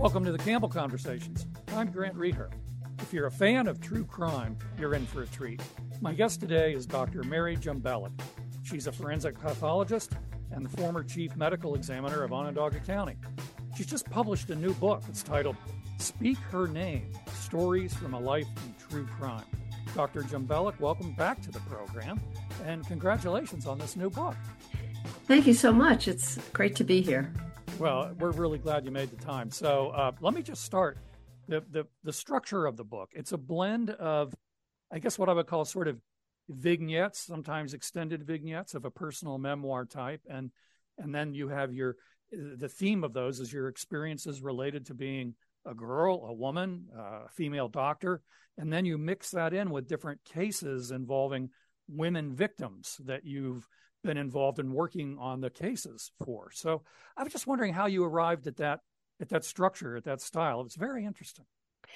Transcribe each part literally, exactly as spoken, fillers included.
Welcome to the Campbell Conversations. I'm Grant Reher. If you're a fan of true crime, you're in for a treat. My guest today is Doctor Mary Jumbelik. She's a forensic pathologist and the former chief medical examiner of Onondaga County. She's just published a new book. It's titled Speak Her Name, Stories from a Life in True Crime. Doctor Jumbelik, welcome back to the program, and congratulations on this new book. Thank you so much. It's great to be here. Well, we're really glad you made the time. So uh, let me just start. The, the the structure of the book, it's a blend of, I guess what I would call sort of vignettes, sometimes extended vignettes of a personal memoir type. And and then you have your, the theme of those is your experiences related to being a girl, a woman, a female doctor. And then you mix that in with different cases involving women victims that you've been involved in working on the cases for. So I was just wondering how you arrived at that, at that structure, at that style. It's very interesting.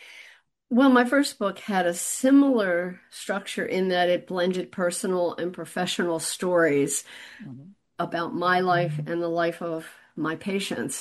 Well, my first book had a similar structure in that it blended personal and professional stories mm-hmm. about my life and the life of my patients.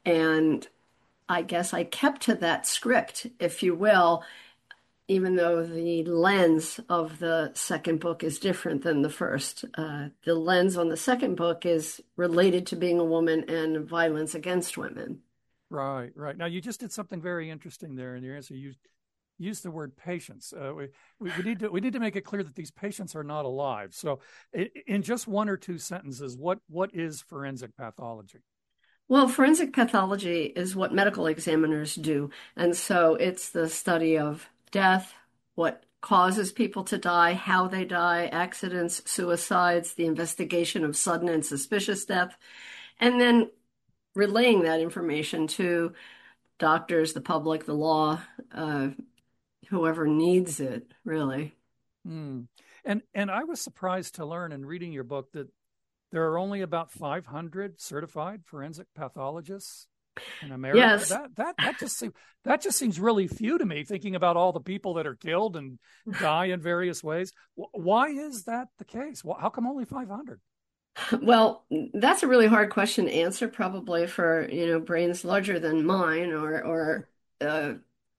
And I guess I kept to that script, if you will, even though the lens of the second book is different than the first. Uh, the lens on the second book is related to being a woman and violence against women. Right, right. Now, you just did something very interesting there in your answer. You used the word patients. Uh, we, we, we need to we need to make it clear that these patients are not alive. So in just one or two sentences, what what is forensic pathology? Well, forensic pathology is what medical examiners do. And so it's the study of death, what causes people to die, how they die, accidents, suicides, the investigation of sudden and suspicious death, and then relaying that information to doctors, the public, the law, uh, whoever needs it, really. Mm. And and I was surprised to learn in reading your book that there are only about five hundred certified forensic pathologists in America. Yes. That that that just seems that just seems really few to me, thinking about all the people that are killed and die in various ways. Why is that the case? How come only five hundred? Well, that's a really hard question to answer, probably for, you know, brains larger than mine or or uh,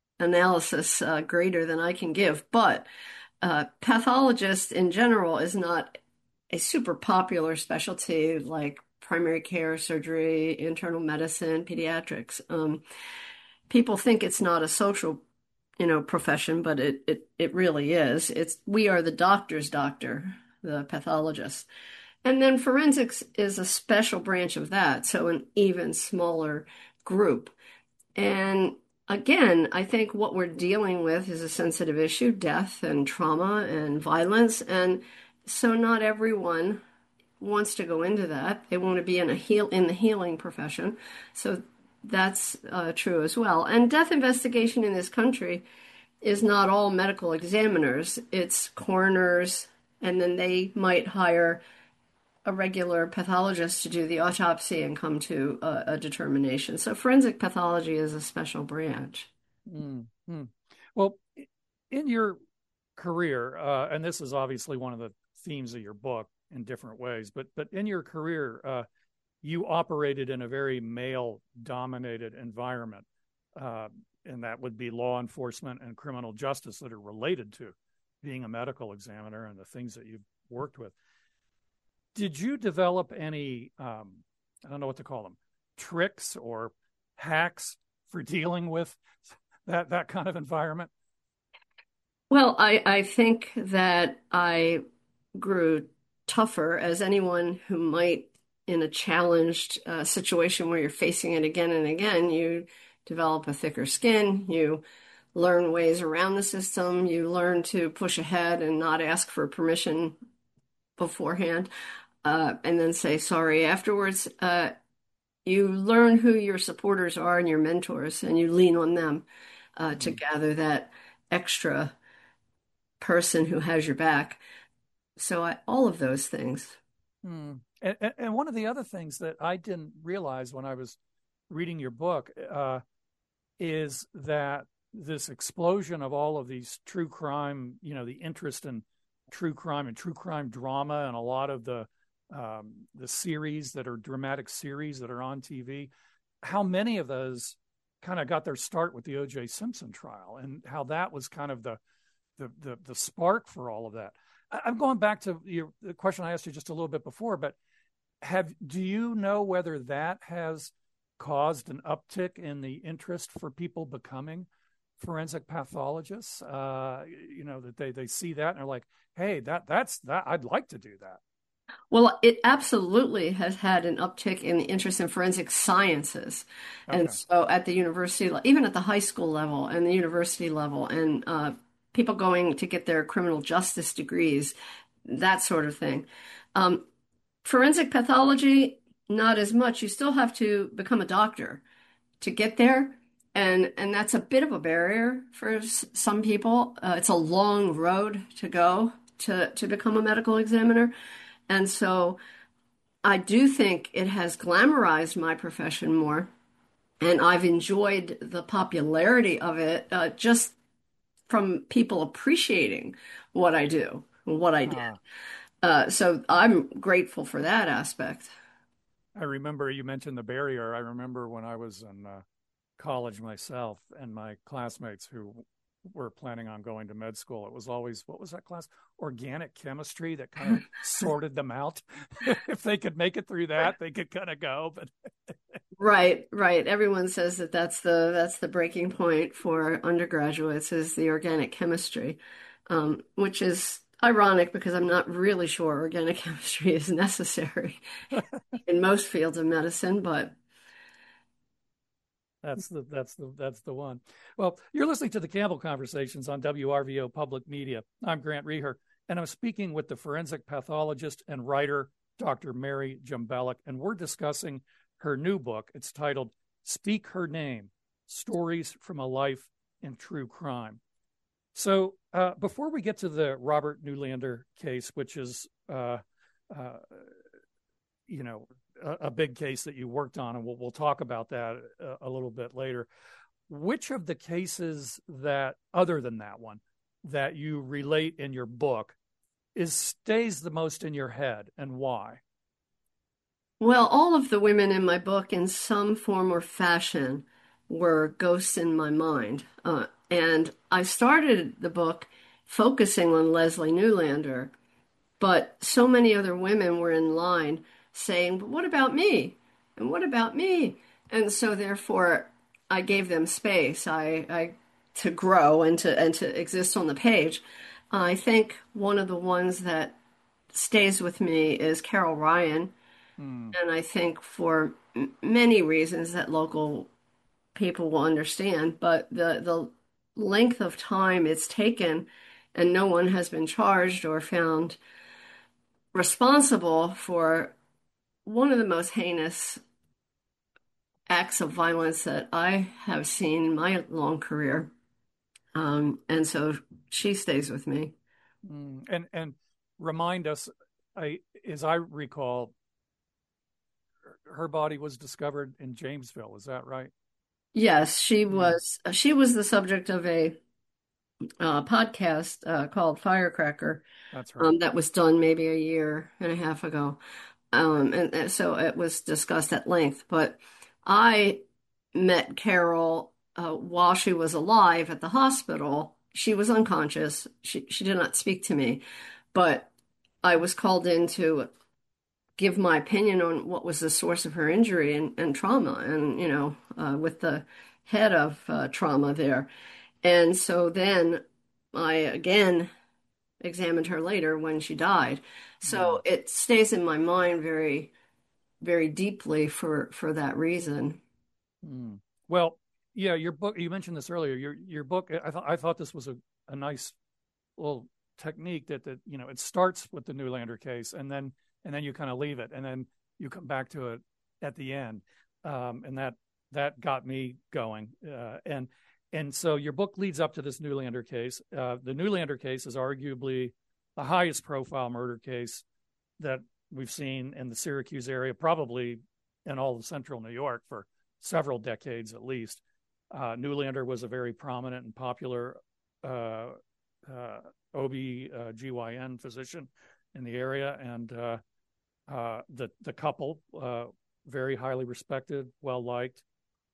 analysis uh, greater than I can give. But uh, pathologist in general is not a super popular specialty like primary care, surgery, internal medicine, pediatrics. Um, people think it's not a social, you know, profession, but it, it, it really is. It's, we are the doctor's doctor, the pathologist. And then forensics is a special branch of that, so an even smaller group. And again, I think what we're dealing with is a sensitive issue, death and trauma and violence. And so not everyone wants to go into that. They want to be in a heal in the healing profession. So that's uh, true as well. And death investigation in this country is not all medical examiners. It's coroners, and then they might hire a regular pathologist to do the autopsy and come to a, a determination. So forensic pathology is a special branch. Mm-hmm. Well, in your career, uh, and this is obviously one of the themes of your book in different ways, but but in your career, uh, you operated in a very male-dominated environment, uh, and that would be law enforcement and criminal justice that are related to being a medical examiner and the things that you've worked with. Did you develop any, um, I don't know what to call them, tricks or hacks for dealing with that, that kind of environment? Well, I, I think that I grew tougher as anyone who might, in a challenged uh, situation where you're facing it again and again, you develop a thicker skin, you learn ways around the system, you learn to push ahead and not ask for permission beforehand, uh, and then say sorry afterwards. Uh, you learn who your supporters are and your mentors, and you lean on them uh, to gather that extra person who has your back. So I, all of those things. Hmm. And, and one of the other things that I didn't realize when I was reading your book uh, is that this explosion of all of these true crime, you know, the interest in true crime and true crime drama and a lot of the um, the series that are dramatic series that are on T V, how many of those kind of got their start with the O J Simpson trial, and how that was kind of the the the, the spark for all of that. I, I'm going back to your, the question I asked you just a little bit before, but have do you know whether that has caused an uptick in the interest for people becoming forensic pathologists? Uh, you know, that they they see that and they're like, hey, that that's that I'd like to do that. Well, it absolutely has had an uptick in the interest in forensic sciences. And Okay. so at the university, le- even at the high school level and the university level, and uh, people going to get their criminal justice degrees, that sort of thing. Um, Forensic pathology, not as much. You still have to become a doctor to get there. And, and that's a bit of a barrier for s- some people. Uh, it's a long road to go to, to become a medical examiner. And so I do think it has glamorized my profession more, and I've enjoyed the popularity of it uh, just from people appreciating what I do, what I did. Ah, Uh, so I'm grateful for that aspect. I remember you mentioned the barrier. I remember when I was in uh, college myself and my classmates who were planning on going to med school. It was always, what was that class? Organic chemistry that kind of sorted them out. If they could make it through that, they could kind of go. But Right, right. Everyone says that that's the that's the breaking point for undergraduates is the organic chemistry, um, which is ironic because I'm not really sure organic chemistry is necessary in most fields of medicine, but that's the that's the that's the one. Well, you're listening to the Campbell Conversations on W R V O Public Media. I'm Grant Reher, and I'm speaking with the forensic pathologist and writer, Doctor Mary Jumbelik, and we're discussing her new book. It's titled Speak Her Name: Stories from a Life in True Crime. So uh, before we get to the Robert Newlander case, which is, uh, uh, you know, a, a, big case that you worked on, and we'll, we'll talk about that a, a little bit later. Which of the cases that, other than that one, that you relate in your book is stays the most in your head, and why? well, all of the women in my book, in some form or fashion, were ghosts in my mind. Uh, and I started the book focusing on Leslie Newlander, but so many other women were in line saying, "But what about me? And what about me?" And so, therefore, I gave them space I, I to grow and to and to exist on the page. I think one of the ones that stays with me is Carol Ryan. Hmm. And I think for m- many reasons that local people will understand, but the the length of time it's taken and no one has been charged or found responsible for one of the most heinous acts of violence that I have seen in my long career. Um, and so she stays with me. Hmm. And and remind us, I as I recall, her body was discovered in Jamesville. Is that right? Yes, she Hmm. was she was the subject of a uh, podcast uh, called Firecracker That's right. um, that was done maybe a year and a half ago. Um, and, and so it was discussed at length. But I met Carol uh, while she was alive at the hospital. She was unconscious. She, she did not speak to me, but I was called in to give my opinion on what was the source of her injury and, and trauma, and, you know, uh, with the head of uh, trauma there. And so then I again examined her later when she died. Hmm. So it stays in my mind very, very deeply for for that reason. Hmm. Well, yeah, your book. You mentioned this earlier. Your your book. I thought I thought this was a, a nice little technique that that you know it starts with the Newlander case, and then and then you kind of leave it, and then you come back to it at the end, um, and that that got me going. Uh, and and so your book leads up to this Newlander case. Uh, the Newlander case is arguably the highest profile murder case that we've seen in the Syracuse area, probably in all of central New York for several decades at least. Uh, Newlander was a very prominent and popular uh, uh, O B G Y N physician in the area, and uh, uh, the the couple uh, very highly respected, well liked.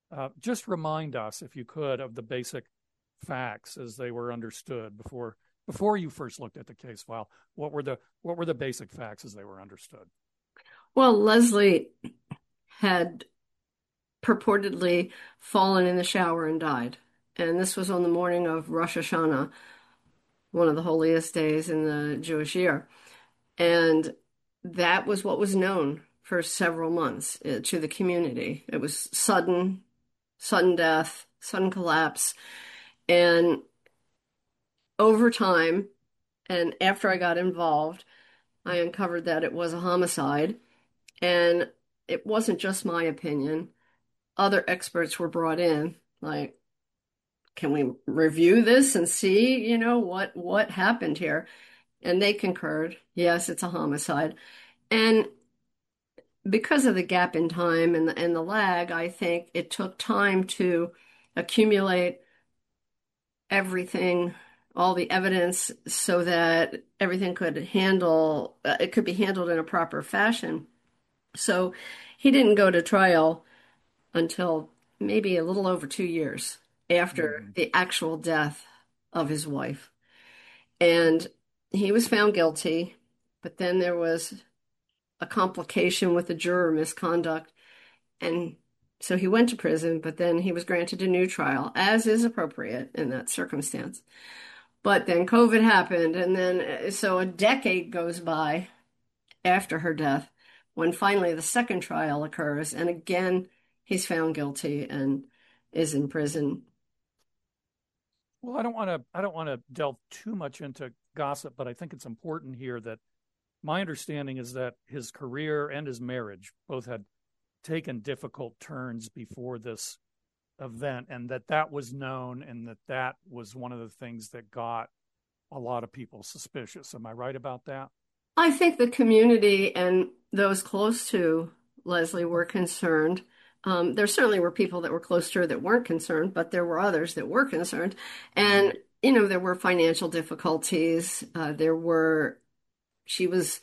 Uh, just remind us, if you could, of the basic facts as they were understood before before you first looked at the case file. What were the what were the basic facts as they were understood? Well, Leslie had purportedly fallen in the shower and died. And this was on the morning of Rosh Hashanah, one of the holiest days in the Jewish year. And that was what was known for several months uh, to the community. It was sudden, sudden death, sudden collapse. And over time, and after I got involved, I uncovered that it was a homicide. And it wasn't just my opinion. Other experts were brought in, like, can we review this and see, you know, what what happened here? And they concurred, yes, it's a homicide. And because of the gap in time and the, and the lag, I think it took time to accumulate everything, all the evidence, so that everything could handle, uh, it could be handled in a proper fashion. So he didn't go to trial until maybe a little over two years after Mm-hmm. the actual death of his wife. And he was found guilty, but then there was a complication with the juror misconduct. And so he went to prison, but then he was granted a new trial, as is appropriate in that circumstance. But then COVID happened, and then so a decade goes by after her death when finally the second trial occurs. And again, he's found guilty and is in prison. Well, I don't want to I don't want to delve too much into gossip, but I think it's important here that my understanding is that his career and his marriage both had taken difficult turns before this event, and that that was known, and that that was one of the things that got a lot of people suspicious. Am I right about that? I think the community and those close to Leslie were concerned. Um, there certainly were people that were close to her that weren't concerned, but there were others that were concerned. Mm-hmm. And, you know, there were financial difficulties. Uh, there were, she was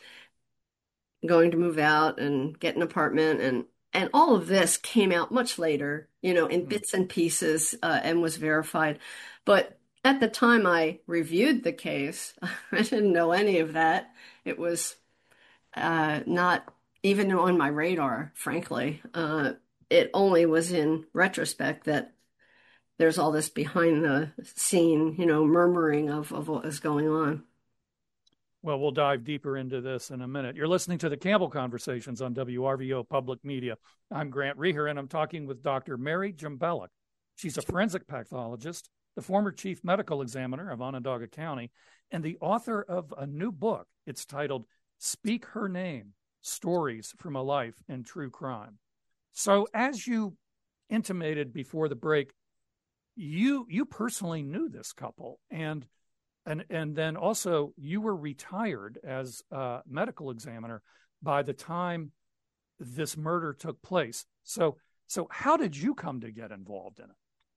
going to move out and get an apartment, and and all of this came out much later, you know, in bits and pieces, uh, and was verified. But at the time I reviewed the case, I didn't know any of that. It was uh, not even on my radar, frankly. Uh, it only was in retrospect that there's all this behind the scene, you know, murmuring of, of what was going on. Well, we'll dive deeper into this in a minute. You're listening to the Campbell Conversations on W R V O Public Media. I'm Grant Reher, and I'm talking with Doctor Mary Jumbelik. She's a forensic pathologist, the former chief medical examiner of Onondaga County, and the author of a new book. It's titled Speak Her Name, Stories from a Life in True Crime. So as you intimated before the break, you you personally knew this couple, and And and then also you were retired as a medical examiner by the time this murder took place. So so how did you come to get involved in it?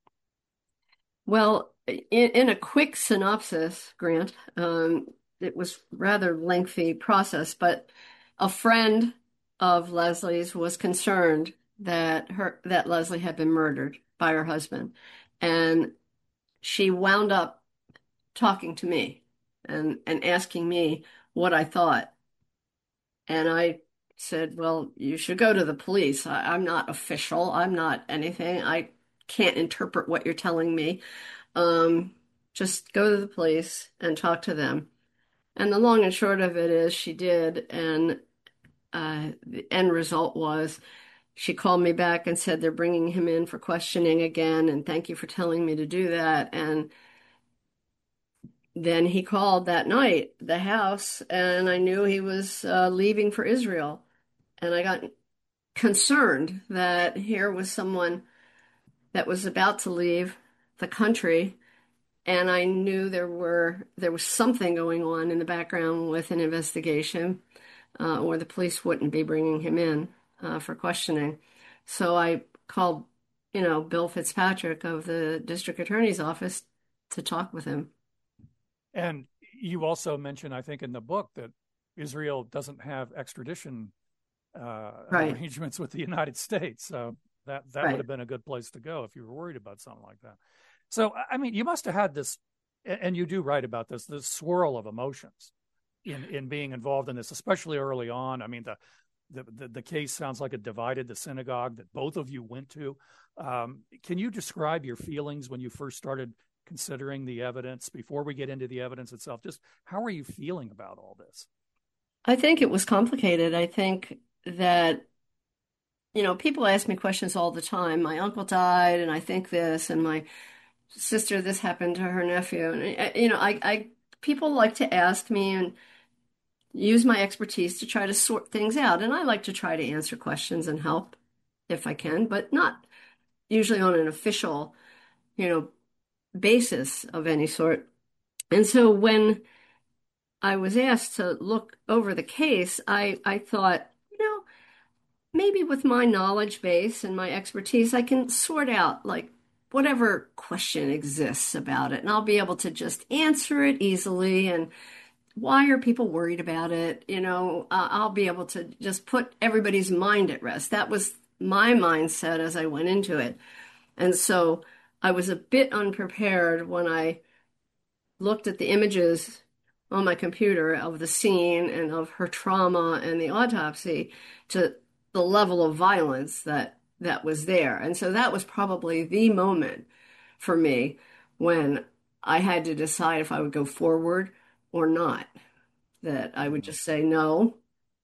Well, in, in a quick synopsis, Grant, um, it was rather lengthy process, but a friend of Leslie's was concerned that her that Leslie had been murdered by her husband, and she wound up talking to me and and asking me what I thought. And I said, well, you should go to the police. I, I'm not official. I'm not anything. I can't interpret what you're telling me. Um, just go to the police and talk to them. And the long and short of it is she did. And uh, the end result was she called me back and said they're bringing him in for questioning again. And thank you for telling me to do that. And then he called that night, the house, and I knew he was uh, leaving for Israel. And I got concerned that here was someone that was about to leave the country, and I knew there were there was something going on in the background with an investigation, uh, or the police wouldn't be bringing him in uh, for questioning. So I called, you know, Bill Fitzpatrick of the district attorney's office to talk with him. And you also mentioned, I think, in the book that Israel doesn't have extradition uh, Right. arrangements with the United States. So That that would Right. have been a good place to go if you were worried about something like that. So, I mean, you must have had this, and you do write about this, this swirl of emotions in in being involved in this, especially early on. I mean, the the the, the case sounds like it divided the synagogue that both of you went to. Um, can you describe your feelings when you first started considering the evidence before we get into the evidence itself? Just how are you feeling about all this? I think it was complicated. I think that, you know, people ask me questions all the time. My uncle died, and I think this, and my sister, this happened to her nephew. And, uh, you know, I, I, people like to ask me and use my expertise to try to sort things out. And I like to try to answer questions and help if I can, but not usually on an official, you know, basis of any sort. And so when I was asked to look over the case, I, I thought, you know, maybe with my knowledge base and my expertise, I can sort out like whatever question exists about it, and I'll be able to just answer it easily. And why are people worried about it? You know, uh, I'll be able to just put everybody's mind at rest. That was my mindset as I went into it. And so I was a bit unprepared when I looked at the images on my computer of the scene and of her trauma and the autopsy to the level of violence that that was there. And so that was probably the moment for me when I had to decide if I would go forward or not. That I would Mm-hmm. just say, no,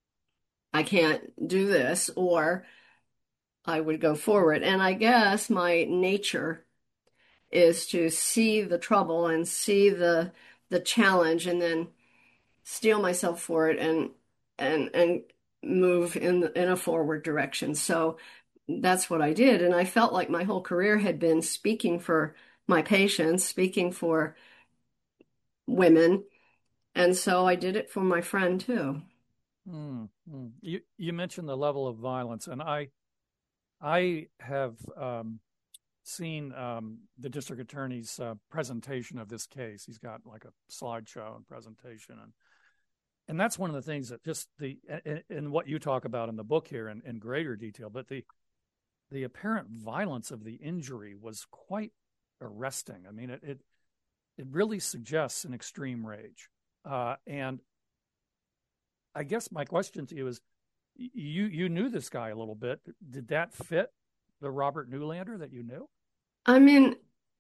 I can't do this, or I would go forward. And I guess my nature is to see the trouble and see the the challenge and then steel myself for it and and and move in in a forward direction. So that's what I did, and I felt like my whole career had been speaking for my patients, speaking for women, and so I did it for my friend too. Mm-hmm. You you mentioned the level of violence, and I I have um, seen um, the district attorney's uh, presentation of this case. He's got like a slideshow and presentation, and and that's one of the things that just the in what you talk about in the book here in, in greater detail. But the the apparent violence of the injury was quite arresting. I mean, it it, it really suggests an extreme rage. Uh, and I guess my question to you is, you you knew this guy a little bit. Did that fit the Robert Newlander that you knew? I mean,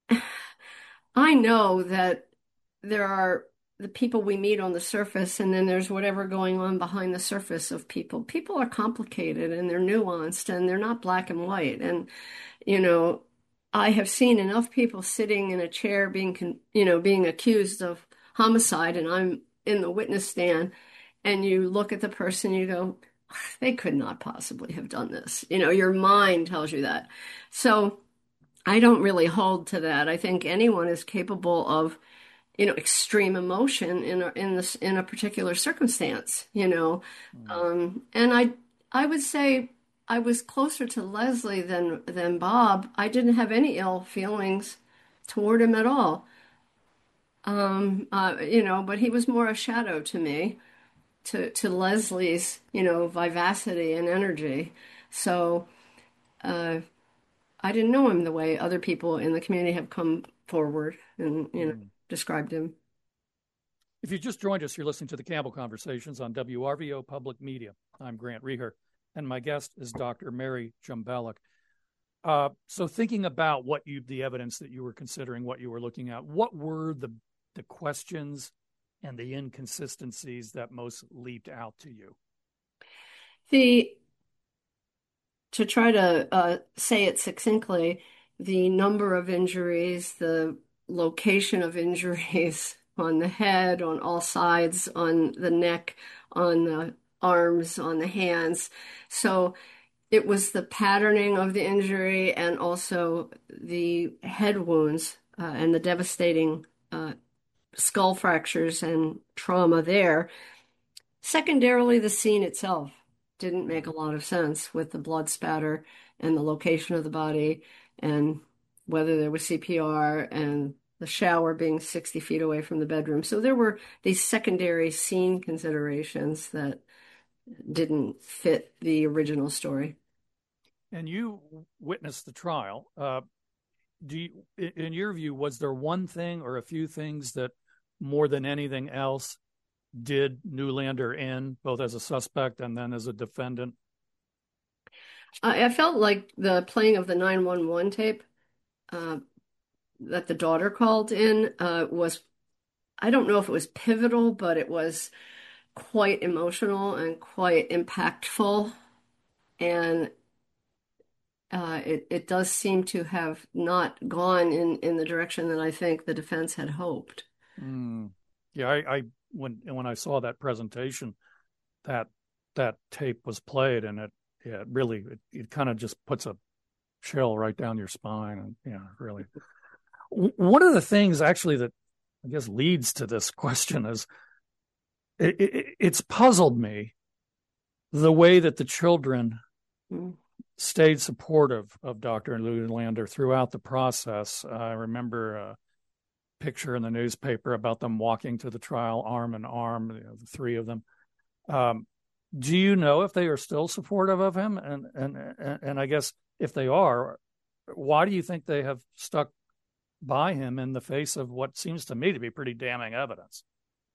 I know that there are the people we meet on the surface, and then there's whatever going on behind the surface of people. People are complicated and they're nuanced and they're not black and white. And, you know, I have seen enough people sitting in a chair being, con you know, being accused of homicide, and I'm in the witness stand, and you look at the person, you go, they could not possibly have done this. You know, your mind tells you that. So, I don't really hold to that. I think anyone is capable of, you know, extreme emotion in a, in this in a particular circumstance, you know. Mm. Um, and I I would say I was closer to Leslie than than Bob. I didn't have any ill feelings toward him at all. Um, uh, you know, but he was more a shadow to me, to to Leslie's, you know, vivacity and energy. So, uh, I didn't know him the way other people in the community have come forward and, you know, Mm. described him. If you just joined us, you're listening to the Campbell Conversations on W R V O Public Media. I'm Grant Reher, and my guest is Doctor Mary Jumbalik. Uh, so, thinking about what you, the evidence that you were considering, what you were looking at, what were the the questions and the inconsistencies that most leaped out to you? The To try to uh, say it succinctly, the number of injuries, the location of injuries on the head, on all sides, on the neck, on the arms, on the hands. So it was the patterning of the injury and also the head wounds uh, and the devastating uh, skull fractures and trauma there. Secondarily, the scene itself didn't make a lot of sense with the blood spatter and the location of the body and whether there was C P R and the shower being sixty feet away from the bedroom. So there were these secondary scene considerations that didn't fit the original story. And you witnessed the trial. Uh, do you, in your view, was there one thing or a few things that more than anything else did Newlander in, both as a suspect and then as a defendant? I, I felt like the playing of the nine one one tape uh, that the daughter called in uh, was, I don't know if it was pivotal, but it was quite emotional and quite impactful. And uh, it, it does seem to have not gone in, in the direction that I think the defense had hoped. Mm. Yeah, I, I when when I saw that presentation, that that tape was played, and it yeah, it really it, it kind of just puts a chill right down your spine, and yeah, really. One of the things actually that I guess leads to this question is it, it, it's puzzled me the way that the children Mm. stayed supportive of Doctor Newlander throughout the process. Uh, I remember a picture in the newspaper about them walking to the trial arm in arm, you know, the three of them. Um, do you know if they are still supportive of him? And, and and and I guess if they are, why do you think they have stuck by him in the face of what seems to me to be pretty damning evidence?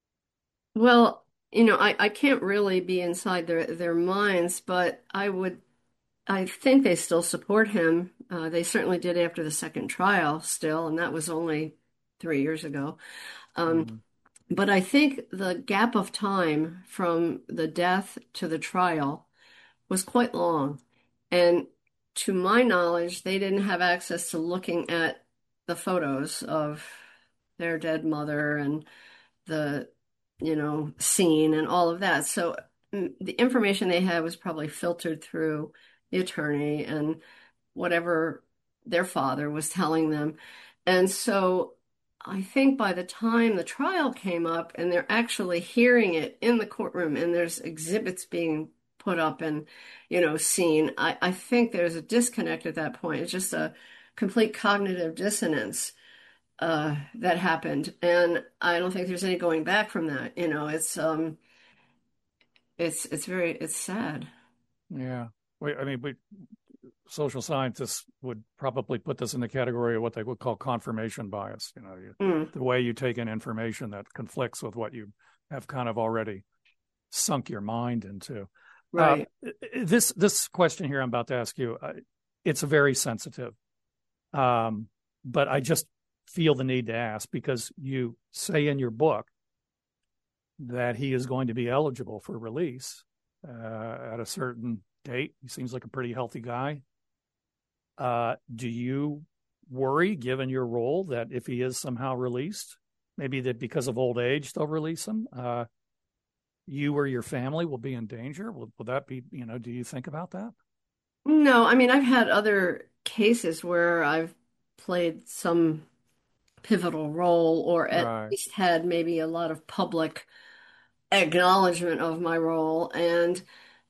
Well, you know, I, I can't really be inside their, their minds, but I would, I think they still support him. Uh, they certainly did after the second trial still, and that was only three years ago. Um, Mm-hmm. but I think the gap of time from the death to the trial was quite long. And to my knowledge, they didn't have access to looking at the photos of their dead mother and the, you know, scene and all of that. So mm, the information they had was probably filtered through the attorney and whatever their father was telling them. And so I think by the time the trial came up and they're actually hearing it in the courtroom and there's exhibits being put up and, you know, seen, I, I think there's a disconnect at that point. It's just a complete cognitive dissonance uh, that happened. And I don't think there's any going back from that. You know, it's um it's it's very it's sad. Yeah. Wait, I mean, we, social scientists would probably put this in the category of what they would call confirmation bias. You know, you, Mm, the way you take in information that conflicts with what you have kind of already sunk your mind into. Uh, right. this this question here I'm about to ask you, uh, it's very sensitive, um, but I just feel the need to ask because you say in your book that he is going to be eligible for release uh, at a certain date. He seems like a pretty healthy guy. Uh, do you worry, given your role, that if he is somehow released, maybe that because of old age they'll release him? Uh, you or your family will be in danger. Will, will that be, you know, do you think about that? No, I mean I've had other cases where I've played some pivotal role or at Right. least had maybe a lot of public acknowledgement of my role. And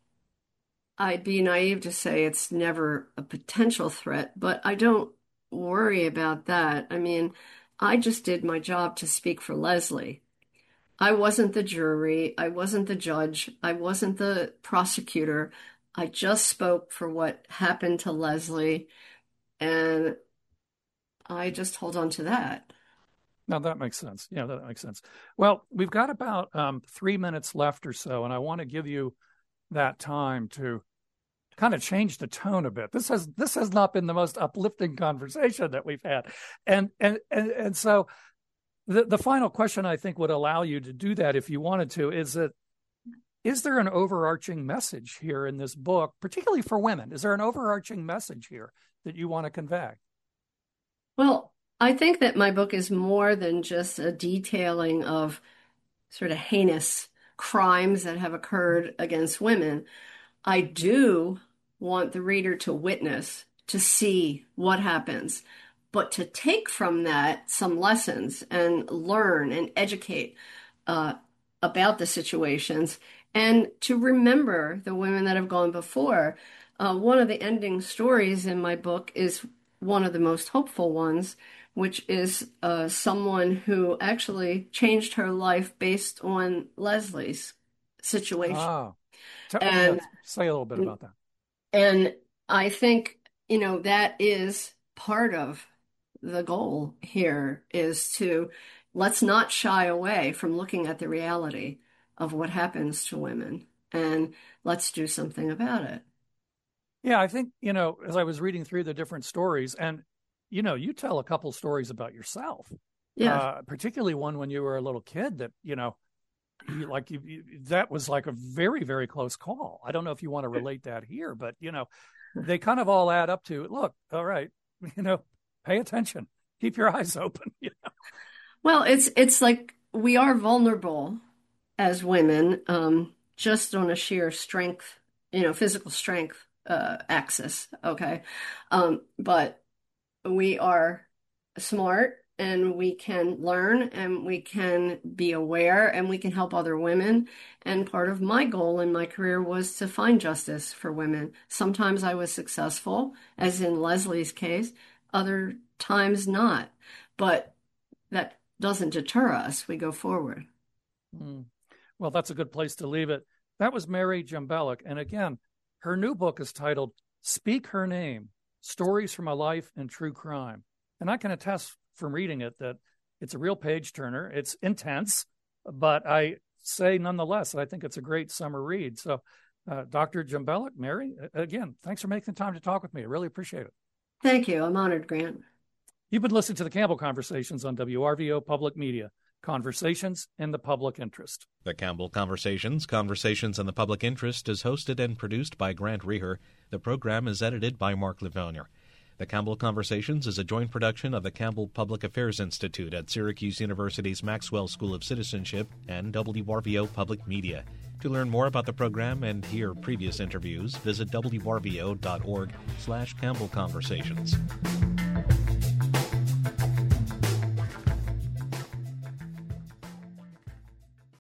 I'd be naive to say it's never a potential threat, but I don't worry about that. I mean, I just did my job to speak for Leslie. I wasn't the jury. I wasn't the judge. I wasn't the prosecutor. I just spoke for what happened to Leslie, and I just hold on to that. Now that makes sense. Yeah, that makes sense. Well, we've got about um, three minutes left or so, and I want to give you that time to kind of change the tone a bit. This has this has not been the most uplifting conversation that we've had, and and and and so the the final question I think would allow you to do that if you wanted to is that is there an overarching message here in this book, particularly for women? Is there an overarching message here that you want to convey? Well, I think that my book is more than just a detailing of sort of heinous crimes that have occurred against women. I do want the reader to witness, to see what happens, but to take from that some lessons and learn and educate uh, about the situations and to remember the women that have gone before. Uh, one of the ending stories in my book is one of the most hopeful ones, which is uh, someone who actually changed her life based on Leslie's situation. Ah, t- yeah, And say a little bit about that. and I think, you know, that is part of the goal here is to let's not shy away from looking at the reality of what happens to women and let's do something about it. Yeah, I think, you know, as I was reading through the different stories, and, you know, you tell a couple stories about yourself, Yeah. uh, particularly one when you were a little kid that, you know, you, like you, you, that was like a very, very close call. I don't know if you want to relate that here, but, you know, they kind of all add up to, look, all right, you know, pay attention, keep your eyes open. You know? Well, it's it's like we are vulnerable as women, um, just on a sheer strength, you know, physical strength uh, axis. Okay, um, but we are smart and we can learn and we can be aware and we can help other women. And part of my goal in my career was to find justice for women. Sometimes I was successful, as in Leslie's case, other times not. But that doesn't deter us. We go forward. Mm. Well, that's a good place to leave it. That was Mary Jumbelik. And again, her new book is titled Speak Her Name, Stories from a Life in True Crime. And I can attest from reading it that it's a real page turner. It's intense, but I say nonetheless that I think it's a great summer read. So, uh, Doctor Jumbelik, Mary, again, thanks for making the time to talk with me. I really appreciate it. Thank you. I'm honored, Grant. You've been listening to the Campbell Conversations on W R V O Public Media. Conversations in the Public Interest. The Campbell Conversations, Conversations in the Public Interest is hosted and produced by Grant Reher. The program is edited by Mark Livonier. The Campbell Conversations is a joint production of the Campbell Public Affairs Institute at Syracuse University's Maxwell School of Citizenship and W R V O Public Media. To learn more about the program and hear previous interviews, visit W R V O dot org slash Campbell Conversations.